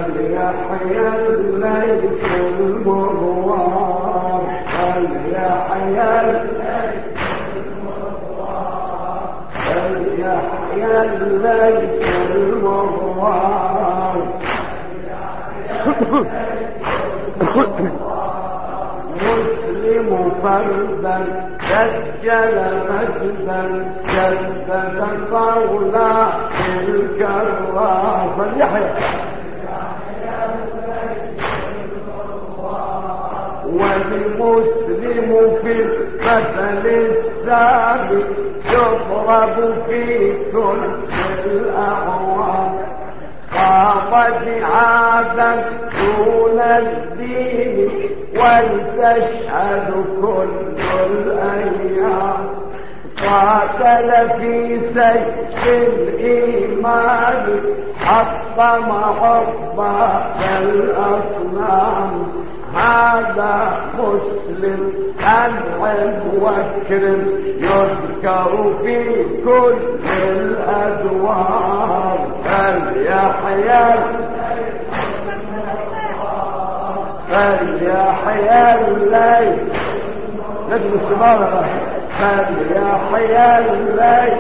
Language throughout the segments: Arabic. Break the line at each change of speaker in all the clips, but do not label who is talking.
فليحيا الليل المروار فليحيا الليل المروار مسلم فردا سجل مجدا جدد قولا الكرار فليحيا والمسلم في المثل السابق يضرب في كل الأعوام خاض جهادا دون الدين ولتشهد كل الأيام قاتل في سيف الإيمان حطم عضبات الأصنام هذا مسلم أنعم واكرم يذكر في كل الأدوار فليحيا الليل نجم السماوة فليحيا الليل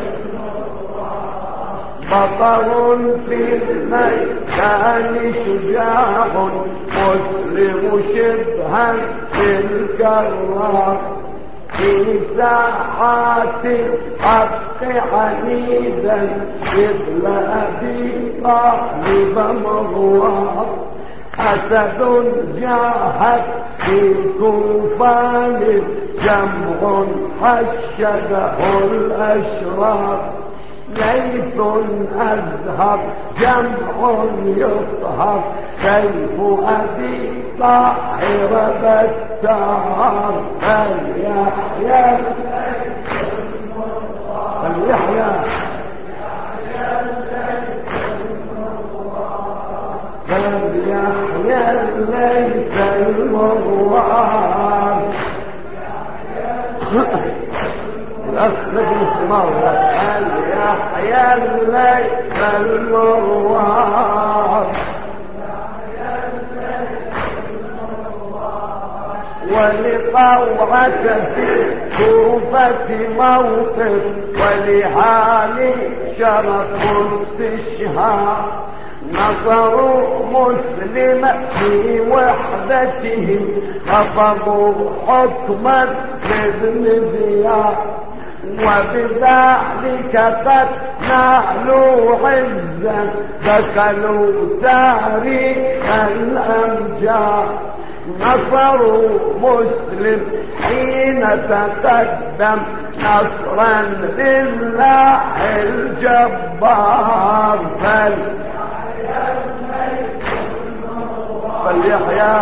بطل في الميدان شجاع مسلم شبها في الكرار في ساحات الحق عنيدا مثل أبي طالب مغوار أسد جاهد في كوفان جمع حشده الأشرار ليث أزهر جمع يطهر سيف أبي طاهر بتار فليحيا الليل المروار نجم الثمار فليحيا الليل المروار ولطوعة في كوفة موقف ولهاني شرف استشهاد نصروا مسلم في وحدتهم خفضوا حكما بابن زياد وبذلك قد نالوا عزا دخلوا تاريخ الأمجاد نصروا مسلم حين تقدم نصرا لله الجبار فليحيا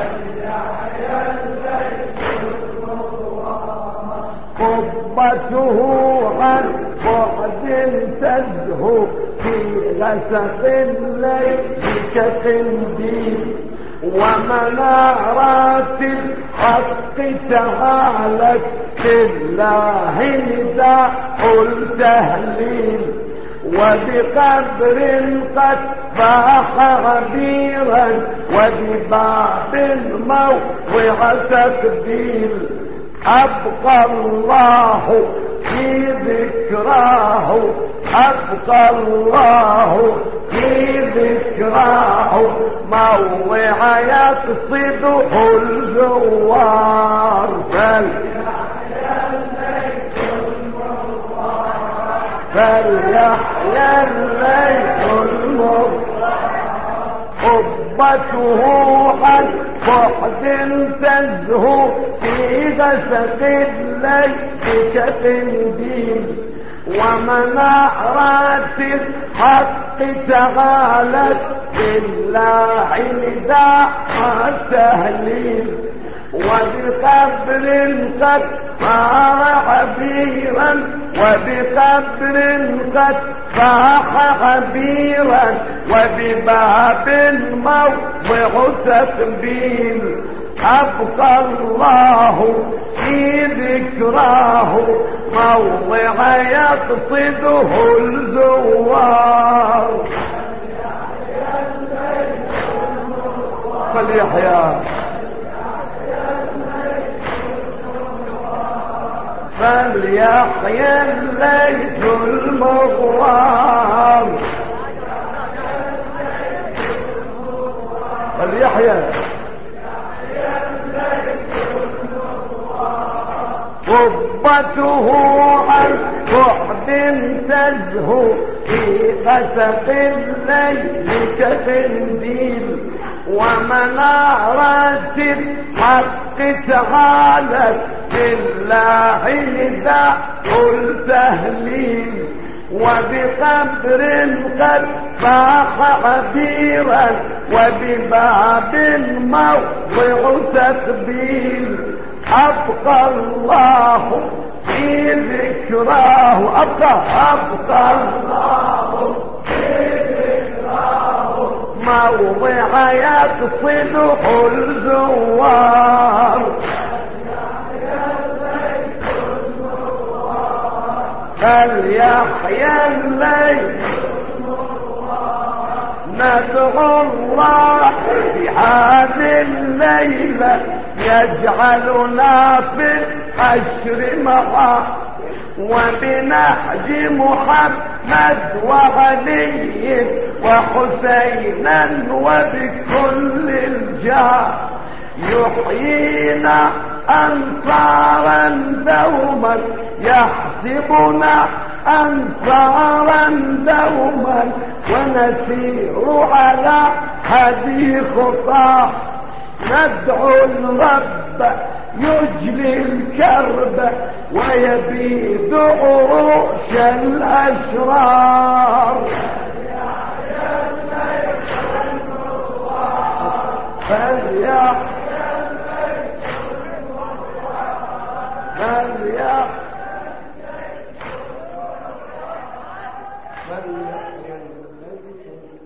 قبته عن بعد تزهو في غسق الليل كقنديل ومنارات الحق تعالت لله نداء التهليل وبقبر قد فاح عبيرا وبباب موضع تقدير أبقى الله في ذكراه أبقى الله في ذكراه موضع يقصده الزوار فليحيا الليل المروار قبته عن بعد تزهو في غسق الليل كقنديل ومنارات الحق تعالت لله نداء التهليل وبقبر قد صار عبيرا وبقبر قد فاح عبيرا وبباب موضع تقبيل أبقى الله في ذكراه موضع يقصده الزوار فليحيى فليحيى الليث المغوار فليحيى قبته عن بعد تزهو في غسق الليل كقنديل ومنارات الحق تعالى لله إذا قلت تهليل وبقبر قد فاح عبيرا وبباب موضع تقبيل أبقى الله في ذكراه أبقى الله في ذكراه موضع يقصده الزوار فليحيى الليل ندعو الله في هذه الليلة يجعلنا في الحشر معه وبنهج محمد وعلي وحسينا وبكل الجاه يحيينا أنصارا دوما يحسبنا أنصارا دوما ونسير على هدي خطاه ندعو الرب يجلي الكرب ويبيد عروش الأشرار فليحيى